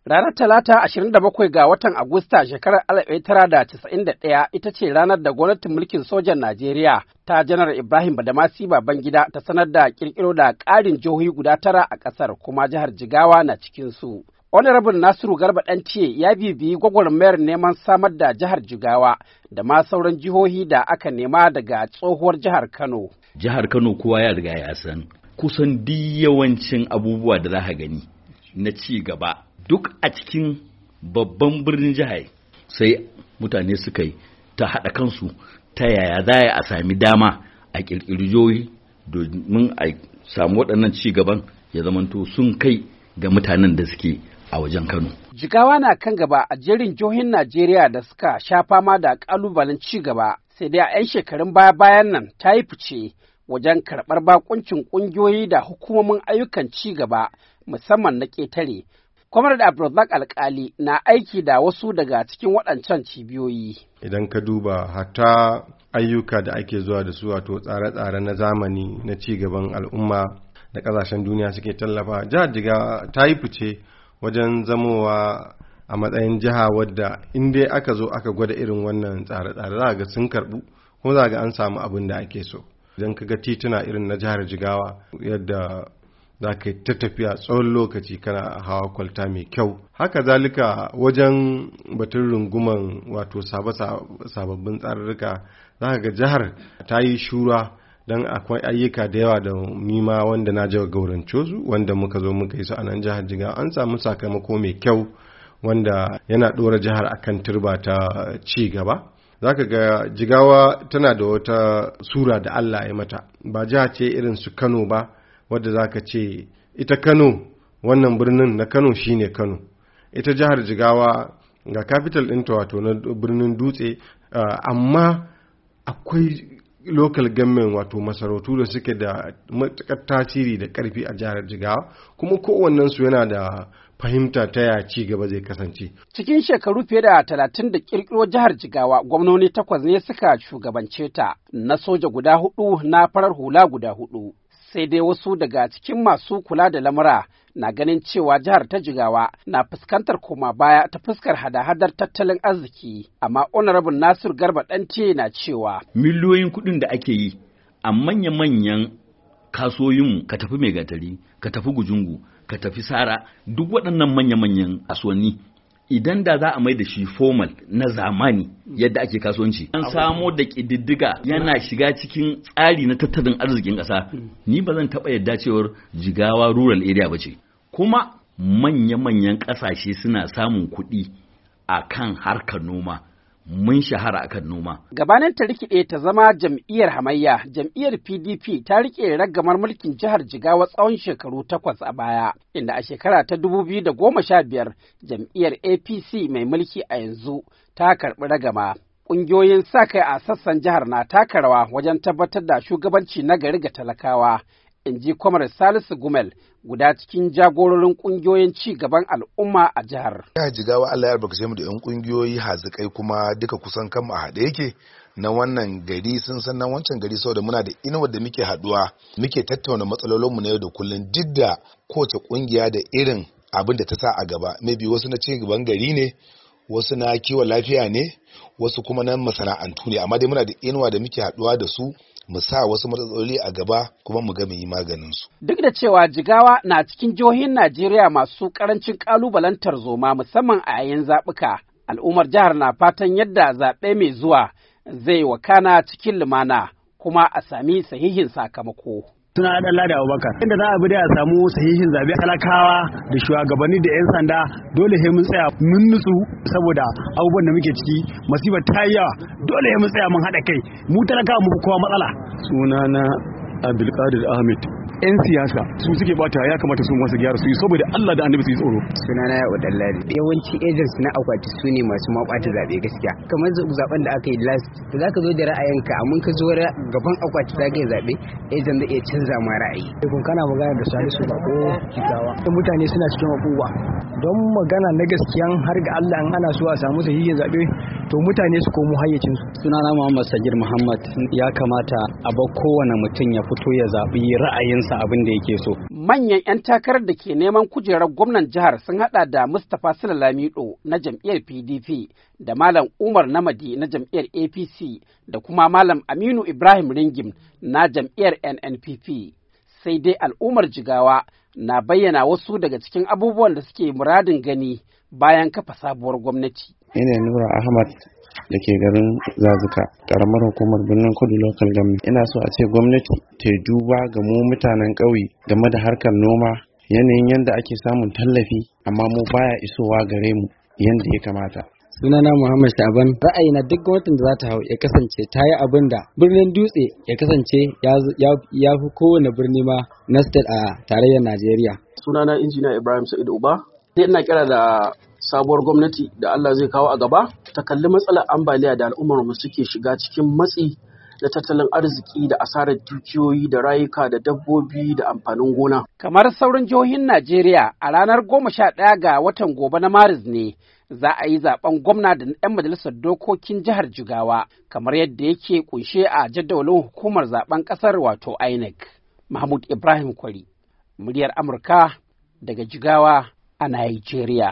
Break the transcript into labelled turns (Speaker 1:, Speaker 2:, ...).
Speaker 1: Ranar Talata 27 ga watan Agusta shekarar 1991 ita ce ranar da gwamnatin mulkin sojan Najeriya ta Janar Ibrahim Badamasi Babangida ta sanar da kirkiro da ƙarin jihohi guda 9 a ƙasar, kuma jihar Jigawa na cikinsu. Honorable Nasiru Garba Ɗantiye ya bibiyi gwagwarmayar neman samar da jihar Jigawa da ma sauran jihohi da aka nema daga tsohuwar jihar Kano.
Speaker 2: Jihar Kano kowa ya riga ya san kusan duk yawancin abubuwa da za ka gani na ci gaba duk a cikin babban birnin jihar, sai mutane suka yi ta haɗa kansu ta yaya za a sami dama a ƙirƙiri jihohi domin a samu waɗannan ci gaban ya zamanto sun kai ga mutanen da suke a wajen Kano.
Speaker 1: Jigawa na kan gaba a jerin jihohin Najeriya da suka sha fama da ƙalubalen ci gaba, sai dai a 'yan shekarun baya-bayan nan ta yi fice wajen karɓar bakuncin ƙungiyoyi da hukumomin ayyukan ci gaba musamman na ƙetare. Kwamar da Abdulrazak Alkali na aiki da wasu daga cikin waɗancan cibiyoyi.
Speaker 3: Idan ka duba hatta ayyuka da ake zuwa da su, wato tsare-tsare na zamani na ci gaban al'umma da ƙasashen duniya suke tallafa, jihar Jigawa ta yi fice wajen zamowa a matsayin jiha wadda in dai aka zo aka gwada irin wannan tsare-tsare za ga sun karɓu, kuma za ga an samu abin da ake so. Idan ka ga tituna irin na jihar Jigawa yadda za ka ta tafiya tsawon lokaci kana hawa kwalta mai kyau. Haka zalika wajen batun runguman wato sababbin tsarurruka za ka ga jihar ta yi shura, don akwai ayyuka da yawa da nima wanda na jagorance su wanda muka zo muka yi su a nan jihar Jigawa, an samu sakamako mai kyau wanda yana ɗora jihar akan turba ta ci gaba. Za ka ga Jigawa tana da wata sura da Allah ya mata, ba jiha ce irin su Kano ba wadda za ka ce ita Kano, wannan birnin na Kano shine Kano. Ita jihar Jigawa ga capital ɗinta wato na birnin Dutse, amma akwai local government wato masarautu da suke da matuƙar tasiri da ƙarfi a jihar Jigawa, kuma kowannensu yana da fahimta ta ya ci gaba zai kasance.
Speaker 1: Cikin shekaru fiye da 30 da ƙirƙiro jihar Jigawa, gwamnoni 8 ne suka shugabance ta, na soja guda 4 na farar hula guda 4. Sai dai wasu daga cikin masu kula da lamura na ganin cewa jihar ta Jigawa na fuskantar koma baya ta fuskar hada-hadar tattalin arziki, amma Honorable Nasir Garba Ɗantiye na cewa
Speaker 2: miliyoyin kuɗin da ake yi a manya-manyan kasuwoyinmu, ka tafi Megatari, ka tafi Gujungu, ka tafi Sara, duk waɗannan manya-manyan kasuwanni idan da za a mai da shi formal na zamani yadda ake kasuwanci, an samo da ƙididdiga yana shiga cikin tsari na tattalin arzikin ƙasa, ni ba zan taɓa yadda cewar Jigawa rural area ba ce. Kuma manya-manyan ƙasashe suna samun kuɗi a kan harkar noma, mun shahara akan noma. Gabanin
Speaker 1: ta rikide ta zama jam'iyyar hamayya, jam'iyyar PDP ta rike ragamar mulkin jihar Jigawa tsawon shekaru 8 a baya, inda a shekara ta 2015 jam'iyyar APC mai mulki a yanzu ta karɓi ragama. Ƙungiyoyin sa kai a sassan jihar na taka rawa wajen tabbatar da shugabanci na gari ga talakawa, in ji Kwamar Salisu Gumel, guda cikin jagororin ƙungiyoyin ci gaban al'umma a jihar.
Speaker 4: Jihar Jigawa Allah ya albarkace mu da 'yan ƙungiyoyi hazikai, kuma duka kusan kanmu a haɗe yake. Na wannan gari sun san nan wancan gari, saboda muna da inuwar da muke haɗuwa muke tattauna matsalolinmu na yau da kullum, duk da kowace ƙungiya da irin abin da ta sa a gaba. Maybe wasu na ci gaban gari ne, wasu na kiwon lafiya ne, wasu kuma na masana'antu ne, amma dai muna da inuwa da muke haɗuwa da su mu sa wasu matsaloli a gaba kuma mu ga mu yi maganin su.
Speaker 1: Duk da cewa Jigawa na cikin jihohin Najeriya masu karancin kalubalen tarzoma musamman a yayin zaɓuka, al'ummar jihar na fatan yadda zaɓe mai zuwa zai wakana cikin lumana kuma a sami sahihin sakamako.
Speaker 5: Suna da Ladi Abubakar. Inda za a bi da a samu sahihin zabe, talakawa da shugabanni da 'yan sanda dole sai mun tsaya mun nutsu, saboda abubuwan da muke ciki masifa ta yi yawa, dole sai mun tsaya mun haɗa kai, mu talakawa mu kowa matsala. Sunana Abdulkadir Ahmed. 'Yan siyasa su suke bata, ya kamata su masu gyara su yi, saboda Allah da Annabi su yi tsoro.
Speaker 6: Sunana ya Udallari. Yawanci agents na akwati su ne masu mabata zabe gaskiya. Kamar zaben da aka yi last, da zaka zo da ra'ayinka, amma ka zo gaban akwati za ka yi zabe, agent zai iya canza ma ra'ayi.
Speaker 7: Kun kana magana da Salisu Bako Jigawa. Mutane suna cikin hukuma. Don magana na gaskiyan har ga Allah, in ana so a samu sahihin zabe, to mutane su komo hayyacin su.
Speaker 8: Sunana Muhammad Sagir Muhammad. Ya kamata a bar kowane mutum ya fito ya zabi ra'ayinsa abin da yake so.
Speaker 1: Manyan 'yan takarar da ke neman kujerar gwamnan jihar sun haɗa da Mustapha Sule Lamido na jam'iyyar PDP da Malam Umar Namadi na jam'iyyar APC da kuma Malam Aminu Ibrahim Ringim na jam'iyyar NNPP. Sai dai al'ummar Jigawa na bayyana wasu daga cikin abubuwan da suke muradin gani bayan kafa sabuwar gwamnati.
Speaker 8: Ina Nura Ahmad da ke garin Zazuka, karamar hukumar Birnin Kudu Local Government. Ina so a ce gwamnati ta duba ga mu mutanen ƙauye game da harkar noma, yanayin yadda ake samun tallafi amma mu baya isowa gare mu yadda ya kamata.
Speaker 6: Sunana Muhammad Shaban. Ra'ayina duk gwamnatin da za ta hau ya kasance ta yi abin da birnin Dutse ya kasance ya fi kowane birni ma na state a tarayyar Najeriya.
Speaker 9: Sunana Injiniya Ibrahim Sa'id Uba. Ina kira da sabuwar gwamnati da Allah zai kawo a gaba ta kalli matsalar ambaliya da al'ummar mu suke shiga cikin matsi da tattalin arziki da asarar dukiyoyi da rayuka da dabbobi da amfanin gona.
Speaker 1: Kamar sauran jihohin Najeriya a ranar 11 ga watan gobe na Maris ne za a yi zaben gwamna da 'yan majalisar dokokin jihar Jigawa kamar yadda yake kunshe a jadawalin hukumar zaben kasar wato INEC. Mahmud Ibrahim Kwari, muryar Amurka daga Jigawa a Nigeria.